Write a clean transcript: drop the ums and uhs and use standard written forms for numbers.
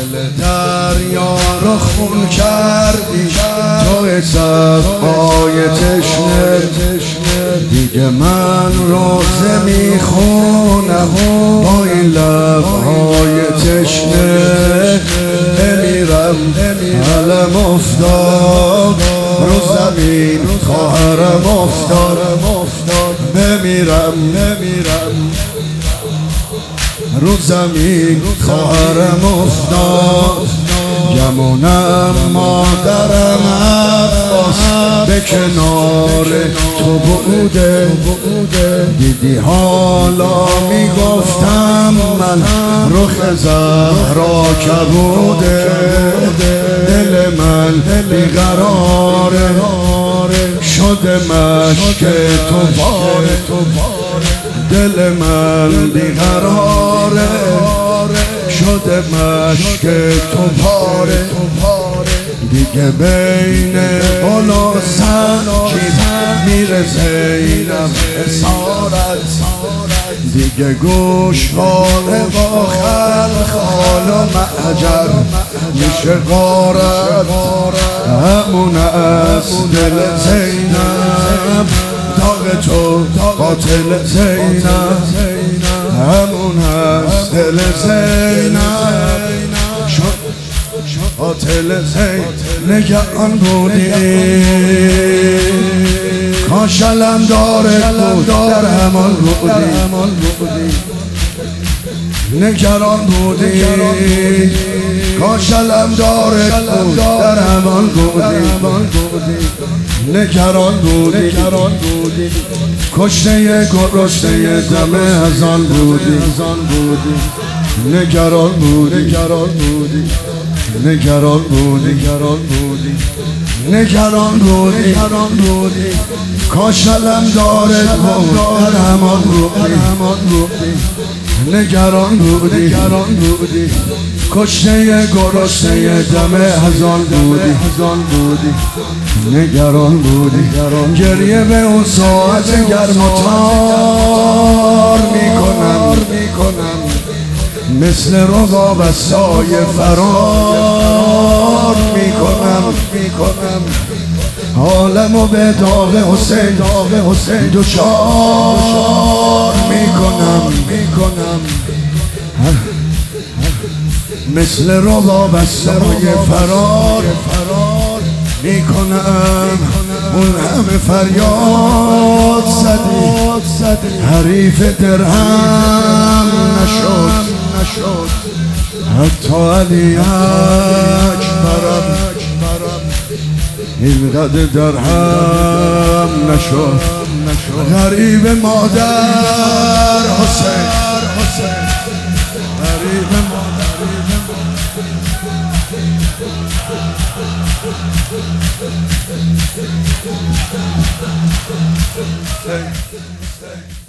دل دریا رو خون کردی تو صفای تشنه دیگه من روزه میخونم با این لبهای تشنه بمیرم علم افتاد رو زمین خواهرم افتاد بمیرم رو زمین خواهرم افتاد گمونم مادرم عباس به کنار تو بوده دیدی حالا میگفتم من رخ زهرا کبوده دل من بیقراره شده مشک تو پاره دل من بیقراره شده مشک تو پاره دیگه بین قل و سنجید میره زینب اسارت دیگه گوشواره با خلخال و معجر میشه غارت همون از دل زینب داغ تو قاتل زینب همون از دل زینب قاتل زینب نگران بودی کاش علمدارت بود در همان بودی نگران بودی کاش علمدارت بود در همان بودی نگران بودی کشته گرسنه دم ازان بودی نگران بودی کاش علمدارت بود در همان بودی نگران بودی کشته گرسنه دم ازان بودی نگران بودی گریه به اون ساعت گرم و تار میکنم مثل رباب از سایه فرار میکنم حالمو به داغ حسین دچار میکنم مثل رباب از سایه فرار میکنم اون همه فریاد زدی حریف درهم نشد حتی علی اکبرم اینقدر درهم نشد غریب مادر حسین غریب مادر